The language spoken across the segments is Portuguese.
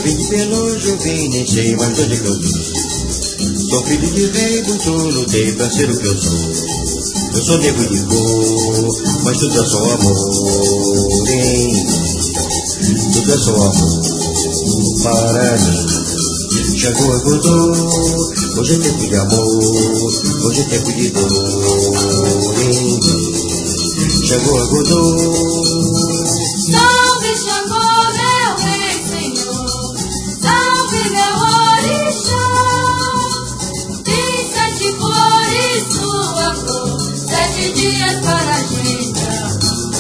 vim de longe, eu vim, nem sei mais onde que eu vim. Sou filho de rei, muito lutei pra ser o que eu sou. Eu sou negro de cor, mas tudo é só amor, hein? Tudo é só amor para mim. Chegou a Godô, hoje é tempo de amor, hoje é tempo de dor, hein? Chegou a Godô. Salve Xangô, meu rei senhor, salve meu orixá. Tem 7 cores sua flor, 7 dias para a gente amar.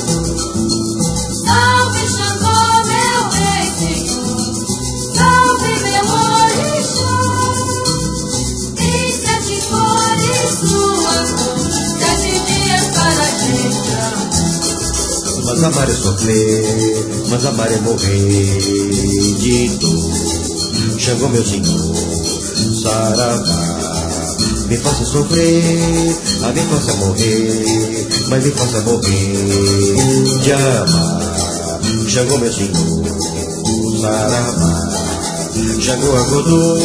Salve Xangô, meu rei senhor, salve meu orixá. Tem 7 cores sua flor, 7 dias para a gente amar. Mas amar é sofrer, mas amar é morrer de dor. Xangô, meu senhor, saravá, me faça sofrer, me faça morrer, mas me faça morrer de amar. Xangô, meu senhor, saravá, Xangô, Agodô.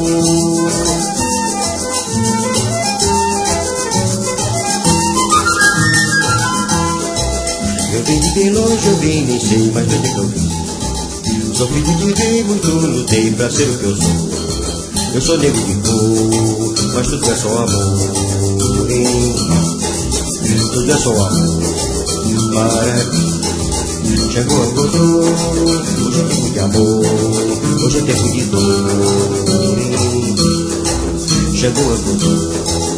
Eu vim de bem longe, eu vim, nem sei mais onde que eu vim. Sou filho de rei, muito lutei pra ser o que eu sou. Eu sou negro de cor, mas tudo é só amor, hein? Tudo é só amor para mim. Chegou a Godô, hoje é tempo de amor, hoje é tempo de dor, hein? Chegou a Godô.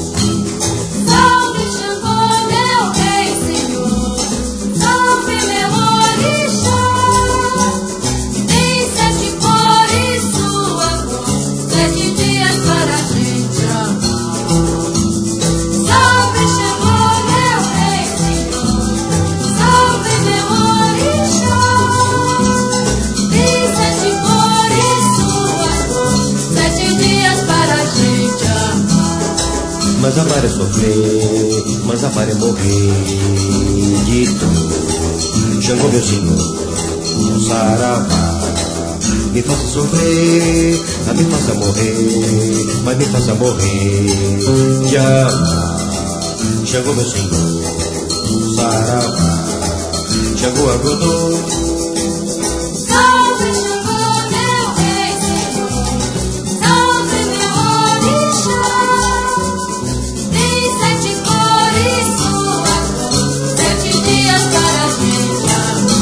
Salve Xangô, meu rei senhor, salve meu orixá. Tem 7 cores sua flor, 7 dias para a gente amar. Salve Xangô, meu rei senhor, salve meu orixá. Tem 7 cores sua flor, 7 dias para a gente amar. Mas amar é sofrer, mas amar é morrer de dor. Xangô, meu senhor, saravá, me faça sofrer, me faça morrer, mas me faça morrer de amar. Xangô, meu senhor, saravá, Xangô, Agodô. Salve Xangô, meu rei senhor, salve meu orixá. Tem 7 cores sua flor, 7 dias para a gente amar.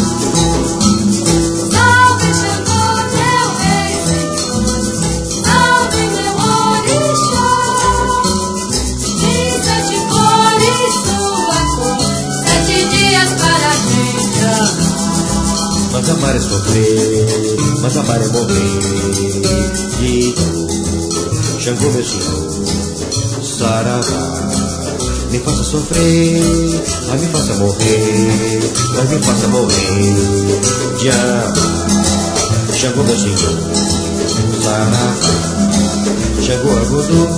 Salve Xangô, meu rei senhor, salve meu orixá. Tem 7 cores sua flor, 7 dias para a gente amar. Mas amar é sofrer, mas amar é morrer de dor. Xangô, meu senhor, saravá, me faça sofrer, me faça morrer, mas me faça morrer de amar. Xangô, meu senhor, saravá, Xangô, Agodô.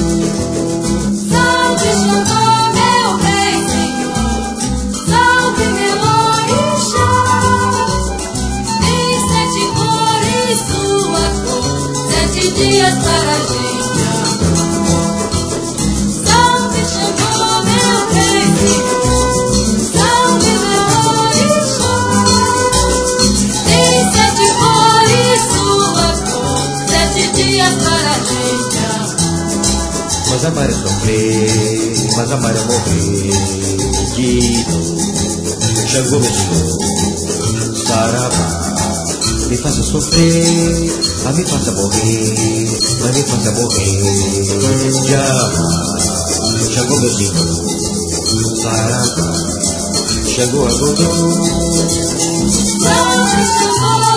Salve Xangô, meu rei senhor, salve meu orixá. Tem 7 cores sua flor, 7 dias para a gente amar. Salve Xangô, meu rei senhor, salve meu orixá. Tem 7 cores sua flor, 7 dias para a gente amar. Mas amar é sofrer, mas amar é morrer de dor. Xangô, meu senhor, saravá, me faça sofrer, me faça morrer, mas me faça morrer de amar. Xangô, meu senhor, saravá, Xangô, Agodô. Salve Xangô,